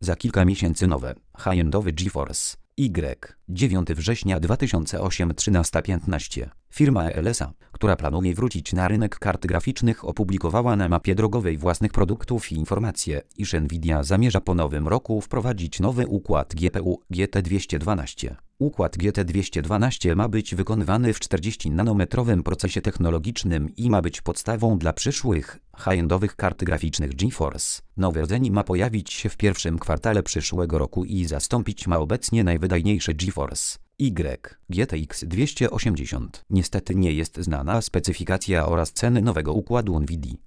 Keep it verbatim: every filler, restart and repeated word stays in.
Za kilka miesięcy nowe, high-endowy GeForce Y. dziewiątego września dwa tysiące ósmego trzynaста piętnaście. Firma E L S A, która planuje wrócić na rynek kart graficznych, opublikowała na mapie drogowej własnych produktów i informacje, iż Nvidia zamierza po nowym roku wprowadzić nowy układ G P U G T dwieście dwanaście. Układ G T dwieście dwanaście ma być wykonywany w czterdzieści-nanometrowym procesie technologicznym i ma być podstawą dla przyszłych, high-endowych kart graficznych GeForce. Nowy rdzeń ma pojawić się w pierwszym kwartale przyszłego roku i zastąpić ma obecnie najwydajniejszy GeForce Y. G T X dwieście osiemdziesiąt. Niestety nie jest znana specyfikacja oraz ceny nowego układu Nvidia.